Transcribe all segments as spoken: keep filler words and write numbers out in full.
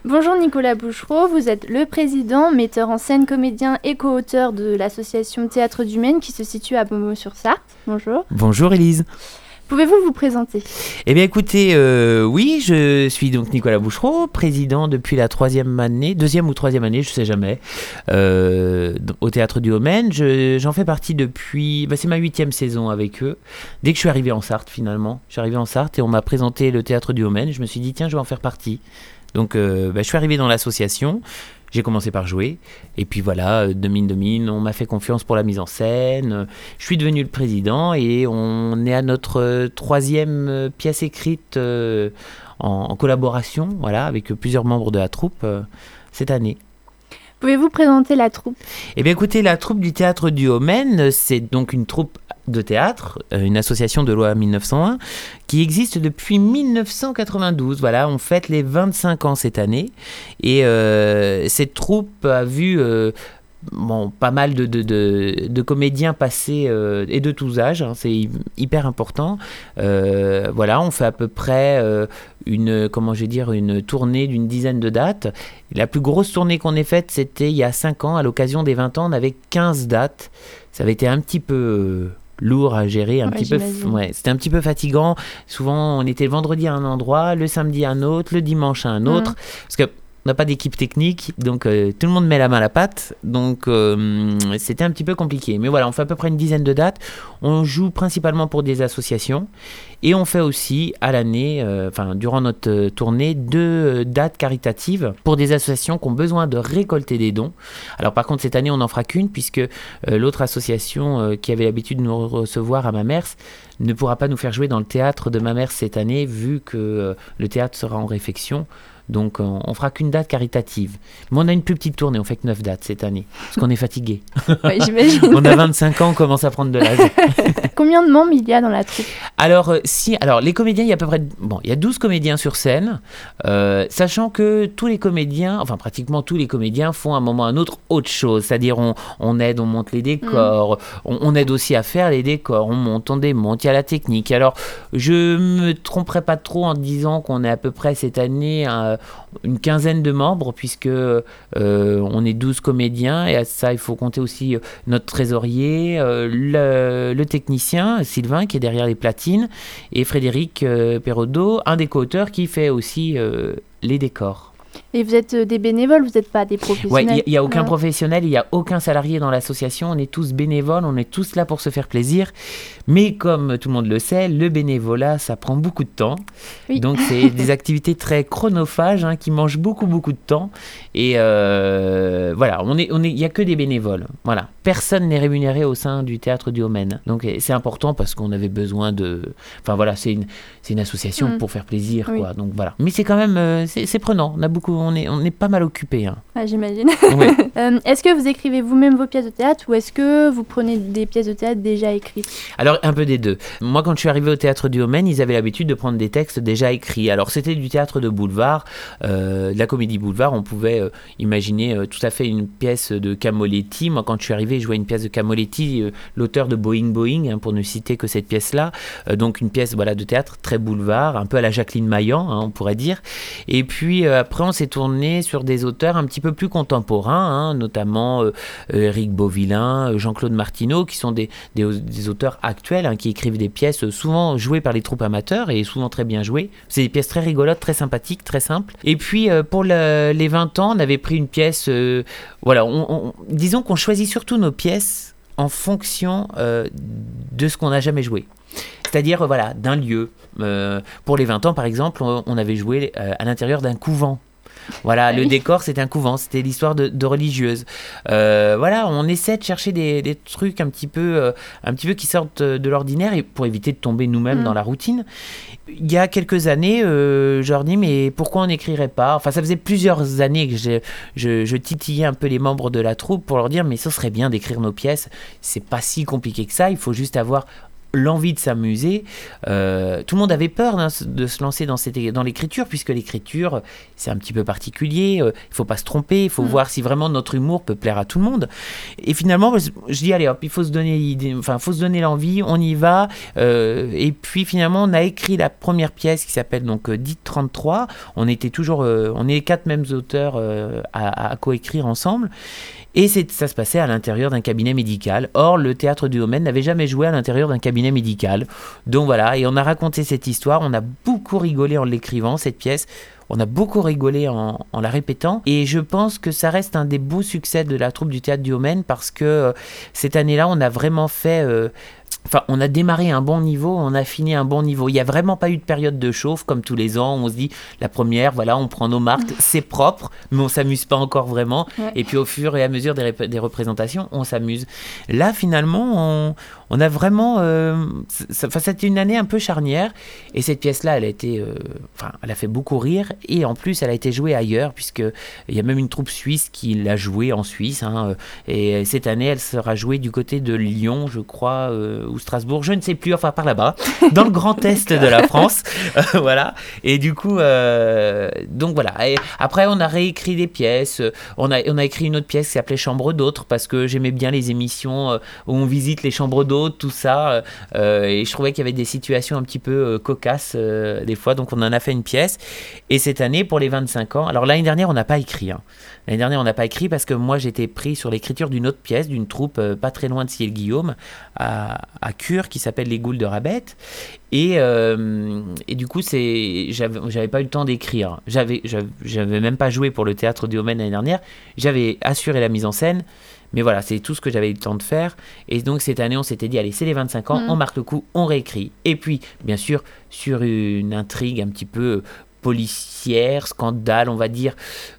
Bonjour Nicolas Bouchereau, vous êtes le président, metteur en scène, comédien et co-auteur de l'association Théâtre du Maine qui se situe à Beaumont-sur-Sarthe. Bonjour. Bonjour Élise. Pouvez-vous vous présenter ? Eh bien écoutez, euh, oui, je suis donc Nicolas Bouchereau, président depuis la troisième année, deuxième ou troisième année, je ne sais jamais, euh, au Théâtre du Maine. Je, j'en fais partie depuis, bah, c'est ma huitième saison avec eux. Dès que je suis arrivé en Sarthe finalement, je suis arrivé en Sarthe et on m'a présenté le Théâtre du Maine. Je me suis dit tiens, je vais en faire partie. Donc euh, bah, je suis arrivé dans l'association. J'ai commencé par jouer, et puis voilà, de mine de mine, on m'a fait confiance pour la mise en scène. Je suis devenu le président, et on est à notre troisième pièce écrite euh, en, en collaboration, voilà, avec plusieurs membres de la troupe euh, cette année. Pouvez-vous présenter la troupe ? Eh bien écoutez, la troupe du Théâtre du Haut-Maine, c'est donc une troupe de théâtre, une association de loi mille neuf cent un, qui existe depuis mille neuf cent quatre-vingt-douze. Voilà, on fête les vingt-cinq ans cette année. Et euh, cette troupe a vu euh, bon, pas mal de, de, de, de comédiens passer, euh, et de tous âges, hein, c'est hyper important. Euh, voilà, on fait à peu près euh, une, comment je vais dire, une tournée d'une dizaine de dates. La plus grosse tournée qu'on ait faite, c'était il y a cinq ans, à l'occasion des vingt ans, on avait quinze dates. Ça avait été un petit peu... Euh, lourd à gérer, un ouais, petit peu, ouais, c'était un petit peu fatigant. Souvent, on était le vendredi à un endroit, le samedi à un autre, le dimanche à un autre, mmh. parce que on n'a pas d'équipe technique, donc euh, tout le monde met la main à la pâte, donc euh, c'était un petit peu compliqué. Mais voilà, on fait à peu près une dizaine de dates. On joue principalement pour des associations, et on fait aussi à l'année, enfin euh, durant notre euh, tournée, deux euh, dates caritatives pour des associations qui ont besoin de récolter des dons. Alors par contre, cette année, on n'en fera qu'une, puisque euh, l'autre association euh, qui avait l'habitude de nous recevoir à Mamers ne pourra pas nous faire jouer dans le théâtre de Mamers cette année, vu que euh, le théâtre sera en réfection. Donc on, on fera qu'une date caritative. Mais on a une plus petite tournée, on fait que neuf dates cette année, parce qu'on est fatigué. Ouais, j'imagine. On a vingt-cinq ans, on commence à prendre de l'âge. Combien de membres il y a dans la troupe ? Alors, euh, si, alors les comédiens, il y a à peu près, bon, il y a douze comédiens sur scène, euh, sachant que tous les comédiens, enfin pratiquement tous les comédiens font à un moment ou à un autre autre chose, c'est-à-dire on, on aide, on monte les décors, mmh. on, on aide aussi à faire les décors, on monte, on démonte, il y a la technique. Alors, je me tromperai pas trop en disant qu'on est à peu près cette année euh, une quinzaine de membres, puisque euh, on est douze comédiens, et à ça, il faut compter aussi euh, notre trésorier, euh, le, le technicien, Sylvain, qui est derrière les platines, et Frédéric euh, Perraudot, un des co-auteurs qui fait aussi euh, les décors. Et vous êtes des bénévoles, vous n'êtes pas des professionnels ? Oui, il n'y a, a aucun ouais. professionnel, il n'y a aucun salarié dans l'association, on est tous bénévoles, on est tous là pour se faire plaisir. Mais comme tout le monde le sait, le bénévolat, ça prend beaucoup de temps. Oui. Donc c'est des activités très chronophages, hein, qui mangent beaucoup, beaucoup de temps. Et euh, voilà, on est, on est, il n'y a que des bénévoles. Voilà. Personne n'est rémunéré au sein du Théâtre du Haut-Maine. Donc c'est important parce qu'on avait besoin de... Enfin voilà, c'est une, c'est une association mmh. pour faire plaisir, oui. quoi. Donc voilà. Mais c'est quand même... Euh, c'est, c'est prenant, on a beaucoup... On est, on est pas mal occupés. Hein. Ah, j'imagine. Oui. euh, est-ce que vous écrivez vous-même vos pièces de théâtre, ou est-ce que vous prenez des pièces de théâtre déjà écrites ? Alors, un peu des deux. Moi, quand je suis arrivé au Théâtre du Haut-Maine, ils avaient l'habitude de prendre des textes déjà écrits. Alors, c'était du théâtre de boulevard, euh, de la comédie boulevard. On pouvait euh, imaginer euh, tout à fait une pièce de Camoletti. Moi, quand je suis arrivé, je jouais une pièce de Camoletti, euh, l'auteur de Boing Boing, hein, pour ne citer que cette pièce-là. Euh, donc, une pièce voilà, de théâtre très boulevard, un peu à la Jacqueline Maillan, hein, on pourrait dire. Et puis, euh, après, on s'est tourné sur des auteurs un petit peu plus contemporains, hein, notamment euh, Éric Beauvillain, Jean-Claude Martineau, qui sont des, des, des auteurs actuels, hein, qui écrivent des pièces souvent jouées par les troupes amateurs et souvent très bien jouées. C'est des pièces très rigolotes, très sympathiques, très simples. Et puis, euh, pour le, les vingt ans, on avait pris une pièce... Euh, voilà, on, on, disons qu'on choisit surtout nos pièces en fonction euh, de ce qu'on n'a jamais joué. C'est-à-dire, voilà, d'un lieu. Euh, pour les vingt ans, par exemple, on, on avait joué euh, à l'intérieur d'un couvent. Voilà, ah le oui. décor, c'était un couvent, c'était l'histoire de, de religieuses. Euh, voilà, on essaie de chercher des, des trucs un petit peu, euh, un petit peu qui sortent de l'ordinaire, et pour éviter de tomber nous-mêmes mmh. dans la routine. Il y a quelques années, euh, je leur dis, mais pourquoi on n'écrirait pas ? Enfin, ça faisait plusieurs années que je, je, je titillais un peu les membres de la troupe pour leur dire, mais ça serait bien d'écrire nos pièces. C'est pas si compliqué que ça, il faut juste avoir l'envie de s'amuser. Euh, tout le monde avait peur hein, de se lancer dans, cette, dans l'écriture, puisque l'écriture, c'est un petit peu particulier. Il euh, ne faut pas se tromper, il faut mmh. voir si vraiment notre humour peut plaire à tout le monde. Et finalement, je dis, allez hop, il faut se donner l'idée, enfin, faut se donner l'envie, on y va. Euh, et puis finalement, on a écrit la première pièce qui s'appelle donc euh, Dites trente-trois. On était toujours, euh, on est les quatre mêmes auteurs euh, à, à coécrire ensemble. Et c'est, ça se passait à l'intérieur d'un cabinet médical. Or, le Théâtre du Haut-Maine n'avait jamais joué à l'intérieur d'un cabinet médical. Donc voilà, et on a raconté cette histoire. On a beaucoup rigolé en l'écrivant, cette pièce. On a beaucoup rigolé en, en la répétant. Et je pense que ça reste un des beaux succès de la troupe du Théâtre du Haut-Maine parce que euh, cette année-là, on a vraiment fait... Euh, Enfin, on a démarré un bon niveau, on a fini un bon niveau. Il n'y a vraiment pas eu de période de chauffe, comme tous les ans. On se dit, la première, voilà, on prend nos marques, c'est propre, mais on ne s'amuse pas encore vraiment. Ouais. Et puis, au fur et à mesure des, rép- des représentations, on s'amuse. Là, finalement, on, on a vraiment... Euh, ça, ça, c'était une année un peu charnière. Et cette pièce-là, elle a été... Euh, enfin, elle a fait beaucoup rire. Et en plus, elle a été jouée ailleurs, puisqu'il y a même une troupe suisse qui l'a jouée en Suisse. Hein, et cette année, elle sera jouée du côté de Lyon, je crois... Euh, ou Strasbourg, je ne sais plus, enfin par là-bas, dans le grand est de la France, euh, voilà, et du coup, euh, donc voilà, et après on a réécrit des pièces, on a, on a écrit une autre pièce qui s'appelait Chambre d'hôtes, parce que j'aimais bien les émissions euh, où on visite les chambres d'hôtes, tout ça, euh, et je trouvais qu'il y avait des situations un petit peu euh, cocasses euh, des fois, donc on en a fait une pièce, et cette année, pour les vingt-cinq ans, alors l'année dernière on n'a pas écrit, hein. L'année dernière, on n'a pas écrit parce que moi, j'étais pris sur l'écriture d'une autre pièce, d'une troupe euh, pas très loin de Ciel-Guillaume, à, à Cure, qui s'appelle Les Goules de Rabet. Et, euh, et du coup, c'est, j'avais, j'avais pas eu le temps d'écrire. J'avais, j'avais, j'avais même pas joué pour le Théâtre du Haut-Maine l'année dernière. J'avais assuré la mise en scène. Mais voilà, c'est tout ce que j'avais eu le temps de faire. Et donc, cette année, on s'était dit, allez, c'est les vingt-cinq ans, mmh. on marque le coup, on réécrit. Et puis, bien sûr, sur une intrigue un petit peu... policière, scandale, on va dire,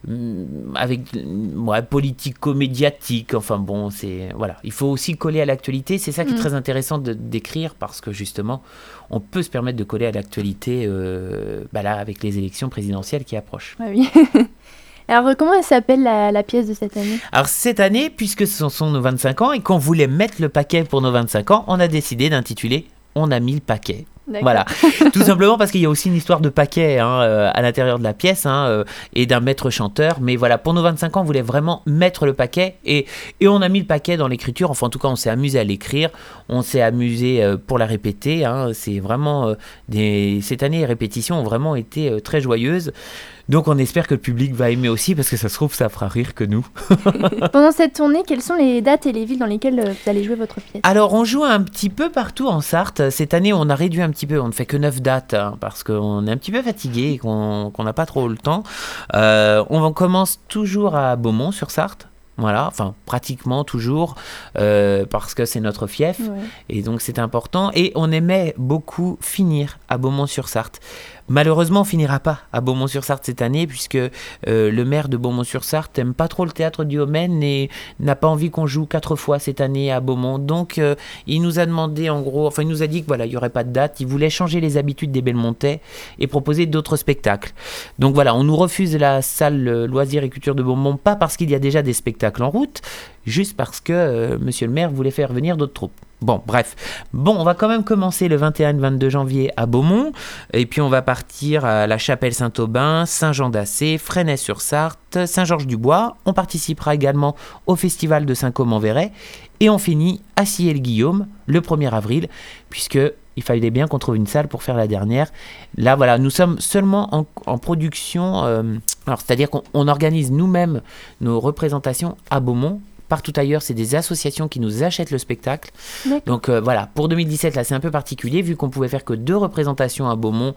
avec ouais, politico-médiatique. Enfin bon, c'est voilà. Il faut aussi coller à l'actualité. C'est ça qui est très intéressant de, d'écrire parce que justement, on peut se permettre de coller à l'actualité euh, bah là, avec les élections présidentielles qui approchent. Ah oui. Alors, comment elle s'appelle la, la pièce de cette année ? Alors, cette année, puisque ce sont nos vingt-cinq ans et qu'on voulait mettre le paquet pour nos vingt-cinq ans, on a décidé d'intituler « On a mis le paquet ». D'accord. Voilà, tout simplement parce qu'il y a aussi une histoire de paquet hein, euh, à l'intérieur de la pièce hein, euh, et d'un maître chanteur. Mais voilà, pour nos vingt-cinq ans, on voulait vraiment mettre le paquet et, et on a mis le paquet dans l'écriture. Enfin, en tout cas, on s'est amusé à l'écrire, on s'est amusé euh, pour la répéter. Hein, c'est vraiment euh, des... Cette année, les répétitions ont vraiment été euh, très joyeuses. Donc on espère que le public va aimer aussi parce que ça se trouve ça fera rire que nous. Pendant cette tournée, quelles sont les dates et les villes dans lesquelles vous allez jouer votre pièce ? Alors on joue un petit peu partout en Sarthe. Cette année on a réduit un petit peu, on ne fait que neuf dates hein, parce qu'on est un petit peu fatigué et qu'on qu'on n'a pas trop le temps. Euh, on commence toujours à Beaumont-sur-Sarthe. Voilà, enfin pratiquement toujours euh, parce que c'est notre fief ouais. Et donc c'est important et on aimait beaucoup finir à Beaumont-sur-Sarthe. Malheureusement, on finira pas à Beaumont-sur-Sarthe cette année puisque euh, le maire de Beaumont-sur-Sarthe n'aime pas trop le Théâtre du Haut-Maine et n'a pas envie qu'on joue quatre fois cette année à Beaumont. Donc, euh, il nous a demandé en gros, enfin il nous a dit que voilà, il y aurait pas de date. Il voulait changer les habitudes des Belmontais et proposer d'autres spectacles. Donc voilà, on nous refuse la salle euh, Loisirs et Culture de Beaumont, pas parce qu'il y a déjà des spectacles en route, juste parce que euh, Monsieur le maire voulait faire venir d'autres troupes. Bon, bref. Bon, on va quand même commencer le vingt et un et vingt-deux janvier à Beaumont. Et puis, on va partir à la Chapelle Saint-Aubin, Saint-Jean-d'Assé, Fresnay-sur-Sarthe, Saint-Georges-du-Bois. On participera également au Festival de Saint-Côme-en-Véret. Et on finit à Ciel-Guillaume le premier avril, puisqu'il fallait bien qu'on trouve une salle pour faire la dernière. Là, voilà, nous sommes seulement en, en production. Euh, alors, c'est-à-dire qu'on on organise nous-mêmes nos représentations à Beaumont. Partout ailleurs, c'est des associations qui nous achètent le spectacle. D'accord. Donc euh, voilà, pour deux mille dix-sept, là, c'est un peu particulier, vu qu'on pouvait faire que deux représentations à Beaumont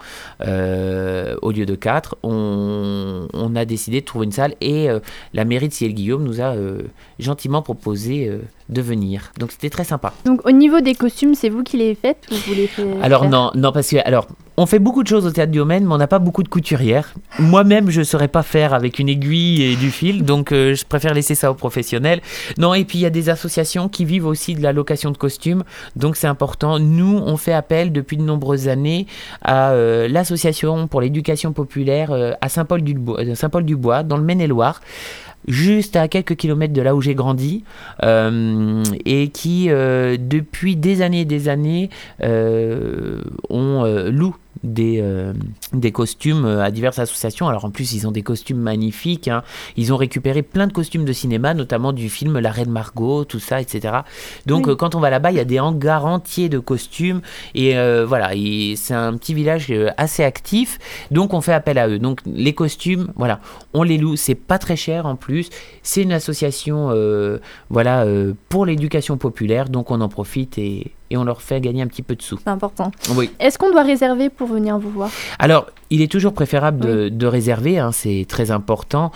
euh, au lieu de quatre. On, on a décidé de trouver une salle et euh, la mairie de Ciel-Guillaume nous a euh, gentiment proposé euh, de venir. Donc c'était très sympa. Donc au niveau des costumes, c'est vous qui les faites ou vous les faites Alors faire non, non, parce que alors on fait beaucoup de choses au Théâtre du Haut-Maine, mais on n'a pas beaucoup de couturières. Moi-même, je ne saurais pas faire avec une aiguille et du fil, donc euh, je préfère laisser ça aux professionnels. Non, et puis il y a des associations qui vivent aussi de la location de costumes, donc c'est important. Nous, on fait appel depuis de nombreuses années à euh, l'association pour l'éducation populaire euh, à Saint-Paul-du-Bois, Saint-Paul-du-Bois, dans le Maine-et-Loire. juste à quelques kilomètres de là où j'ai grandi, euh, et qui, euh, depuis des années et des années, euh, on euh, loue des, euh, des costumes à diverses associations. Alors en plus ils ont des costumes magnifiques, hein. Ils ont récupéré plein de costumes de cinéma, notamment du film La Reine Margot, tout ça, et cetera. Donc Oui. euh, quand on va là-bas, il y a des hangars entiers de costumes et euh, voilà, et c'est un petit village euh, assez actif, donc on fait appel à eux. Donc les costumes, voilà, on les loue, c'est pas très cher en plus, c'est une association euh, voilà, euh, pour l'éducation populaire, donc on en profite et et on leur fait gagner un petit peu de sous. C'est important. Oui. Est-ce qu'on doit réserver pour venir vous voir ? Alors, il est toujours préférable de, Oui. de réserver, hein, c'est très important,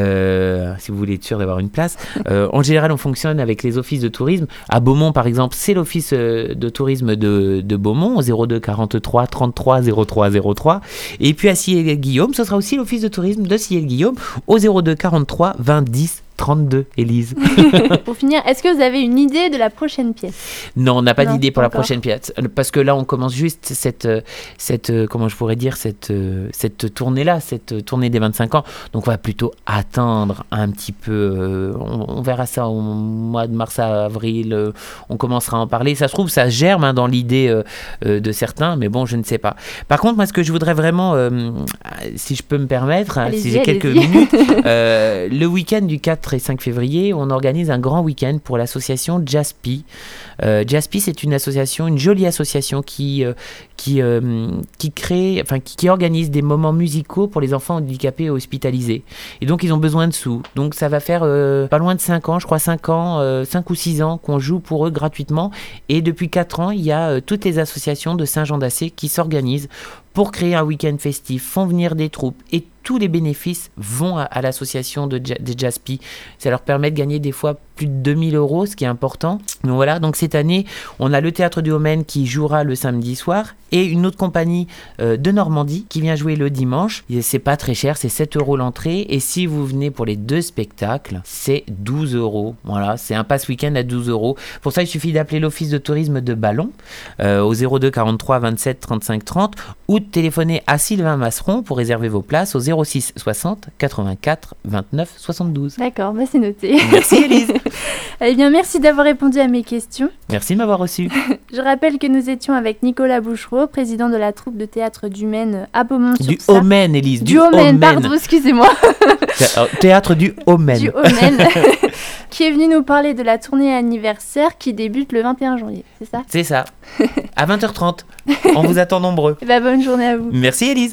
euh, si vous voulez être sûr d'avoir une place. Euh, en général, on fonctionne avec les offices de tourisme. À Beaumont, par exemple, c'est l'office euh, de tourisme de, de Beaumont, au zéro deux quarante-trois trente-trois zéro trois zéro trois. Et puis à Sillé-Guillaume, ce sera aussi l'office de tourisme de Sillé-Guillaume, au zéro deux quarante-trois vingt dix trente-deux, Élise. Pour finir, est-ce que vous avez une idée de la prochaine pièce ? Non, on n'a pas Non, d'idée pour pas la encore. prochaine pièce, parce que là, on commence juste cette, euh, cette euh, comment je pourrais dire, cette, euh, cette tournée-là, cette tournée des vingt-cinq ans. Donc, on va plutôt attendre un petit peu. euh, on, on verra ça au mois de mars à avril. euh, on commencera à en parler. Ça se trouve, ça germe hein, dans l'idée euh, euh, de certains, mais bon, je ne sais pas. Par contre, moi, ce que je voudrais vraiment, euh, si je peux me permettre, hein, Allez-y, si j'ai quelques allez-y. minutes, euh, le week-end du quatre et cinq février, on organise un grand week-end pour l'association Jaspi. Euh, Jaspi, c'est une association, une jolie association qui, euh, qui, euh, qui crée, enfin qui, qui organise des moments musicaux pour les enfants handicapés et hospitalisés. Et donc ils ont besoin de sous. Donc ça va faire euh, pas loin de cinq ans, je crois cinq ans, euh, cinq ou six ans qu'on joue pour eux gratuitement. Et depuis quatre ans, il y a euh, toutes les associations de Saint-Jean-d'Assé qui s'organisent pour créer un week-end festif, font venir des troupes et tous les bénéfices vont à, à l'association de, Ja- des Jaspi. Ça leur permet de gagner des fois plus de deux mille euros, ce qui est important. Donc voilà, donc cette année, on a le Théâtre du Haut-Maine qui jouera le samedi soir et une autre compagnie euh, de Normandie qui vient jouer le dimanche. Et c'est pas très cher, c'est sept euros l'entrée. Et si vous venez pour les deux spectacles, c'est douze euros. Voilà, c'est un pass week-end à douze euros. Pour ça, il suffit d'appeler l'office de tourisme de Ballon euh, au zéro deux quarante-trois vingt-sept trente-cinq trente ou de téléphoner à Sylvain Masseron pour réserver vos places au zéro six soixante quatre-vingt-quatre vingt-neuf soixante-douze. D'accord, bah c'est noté. Merci Élise. Eh bien, merci d'avoir répondu à mes questions. Merci de m'avoir reçu. Je rappelle que nous étions avec Nicolas Bouchereau, président de la troupe de théâtre du Maine à Du Beaumont-sur-Sarthe. Haut-Maine, Élise. Du Haut-Maine, pardon, excusez-moi. Thé- Théâtre du Haut-Maine. Du Haut-Maine, qui est venu nous parler de la tournée anniversaire qui débute le vingt et un janvier, c'est ça ? C'est ça. À vingt heures trente. On vous attend nombreux. Eh ben, bonne journée à vous. Merci Élise.